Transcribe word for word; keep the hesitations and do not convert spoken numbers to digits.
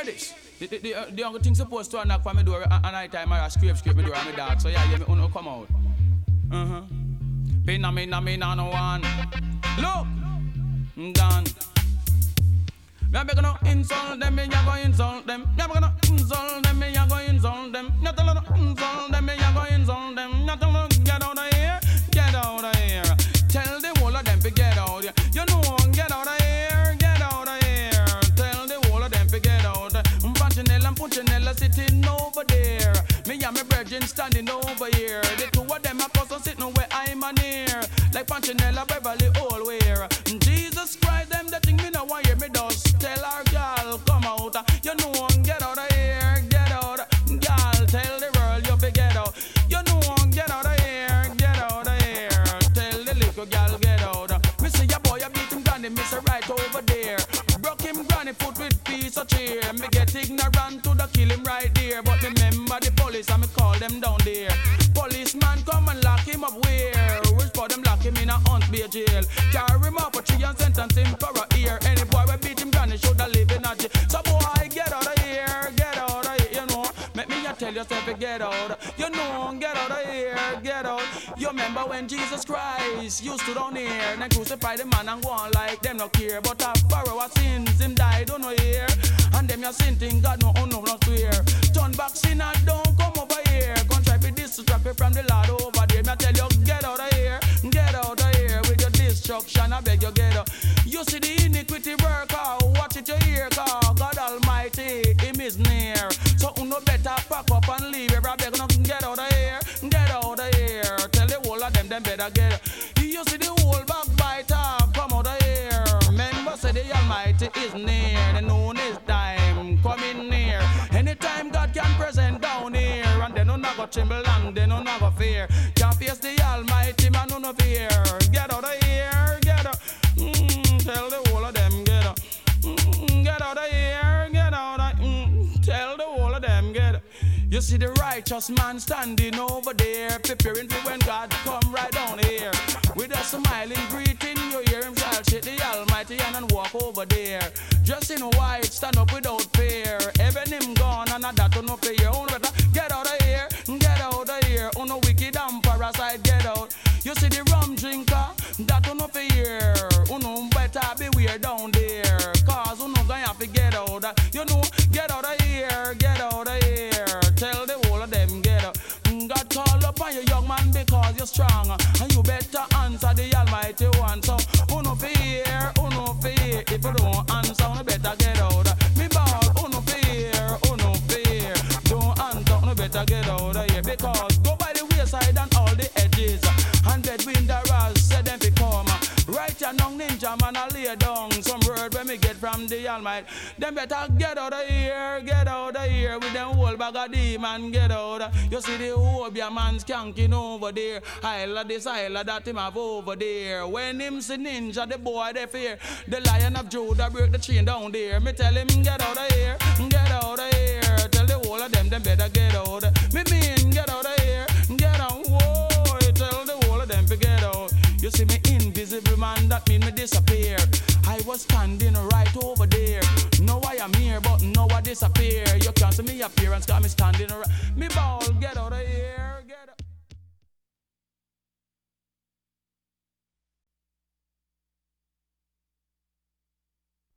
hear this. The, the, the, uh, the only thing supposed to knock on my door at night time I scrape, scrape my door and my dog. So yeah, yeah, me uno come out. Uh-huh. Pin on me, no me, no no one. Look, I'm done. Me a gonna insult them, me a go insult them. Me a gonna insult them, me a go insult them. Me a tell them insult them, me a go insult them. Me a tell them get out of here, get out of here. Tell the whole of them to get out. You know, get out of here, get out of here. Tell the whole of them to get out. Punchinella and Punchinella sitting over there. Me and my brethren standing over here. The two of them are person sitting where I'm near. Like Punchinella Beverly Allware. Jesus Christ, them the thing me no want hear me does. Tell our girl come out. You know, get out of here, get out. Girl, tell the world you fi get out. You know, get out of here, get out of here. Tell the little girl get out. Me see your boy, I beat him granny, me say right over there. Broke him granny foot with piece of chair. Me get ignorant to the kill him right there. But remember the police and me call them down there. Policeman come and lock him up where? Wish for them lock him in a Hunt Bay jail. Carry him up a tree and sentence him for a year. Any boy we beat him granny shoulda live in a jail. So boy get out of here, get out of here, you know. Make me a tell yourself to get out. You know, get out of here, get out. You remember when Jesus Christ used to down here and crucify the man and go on like them no care. But after our sins him died, don't know here. And them your sin thing God no, oh no, not swear. Turn back sinner, don't come over here. Come try to distract me from the Lord over there. Me I tell you, get out of here, get out of here with your destruction. I beg you, get out. You see the iniquity worker, watch it you hear, cause God Almighty, Him is near. So you no better pack up and leave here. I beg you, get out of here, get out of here. Tell the whole of them, them better get out. You see the whole backbiter, come out of here. Remember, say the Almighty is near. The noon is time, coming near. Anytime God can present down here, and then no go tremble and then no go fear. Can't face the Almighty, man, no no fear. Get out of here, get out. Mm, tell the whole of them, get out. Mm, get out of here, get out of. Mm, tell the whole of them, get out. You see the righteous man standing over there, preparing for when God come right down here. With a smiling greeting, you hear him shall shake the Almighty hand and walk over there. Dressed in white, stand up without fear. Even him gone and that to no fear. Oh, better get out of here, get out of here. Oh, no wicked and parasite, get out. You see the rum drinker, that to no fear. Oh, no better beware down there. Cause oh, no gonna have to get out. You know, get out of here, get out of here. Tell the whole of them get up. God call upon you, young man, because you're strong. And you better answer the Almighty one. So, who no fear, who no fear. If you don't answer, you better get out. Me ball, who no fear, who no fear. Don't answer, you better get out of here. Because go by the wayside and all the edges. And dead winderers said them to come. Right your young ninja man, I lay down some word when me get from the Almighty. Them better get out of here, get out of here with them whole bag of demon, get out. You see the Obia man skanking over there. Isle of this, isle of that him have over there. When him see ninja, the boy they fear. The Lion of Judah break the chain down there. Me tell him get out of here, get out of here. Tell the whole of them, them better get out. Me mean get out of here, get out. Whoa, tell the whole of them to get out. You see me invisible man, that mean me disappear. I was standing right over there. Now I am here, but now I disappear. You can't see me appearance, cause me standing right. Me ball, get out of here, get out.